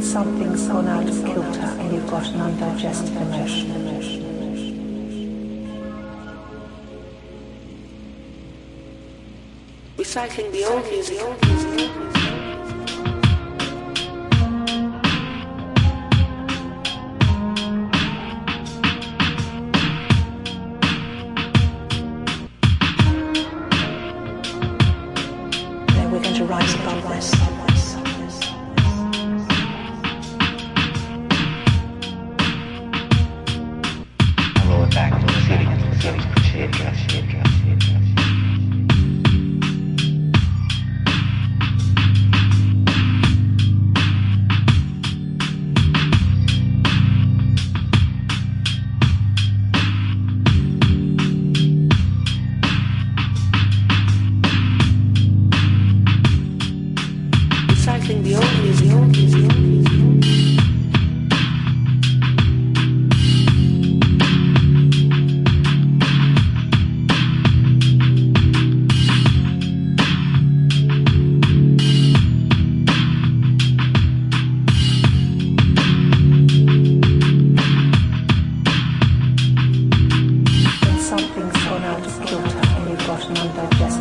Something's gone out of kilter and you've got an undigested emotion. Recycling the old music. Then we're going to rise above this. Recycling the old music. Something's gone out of kilter and you've got an undigested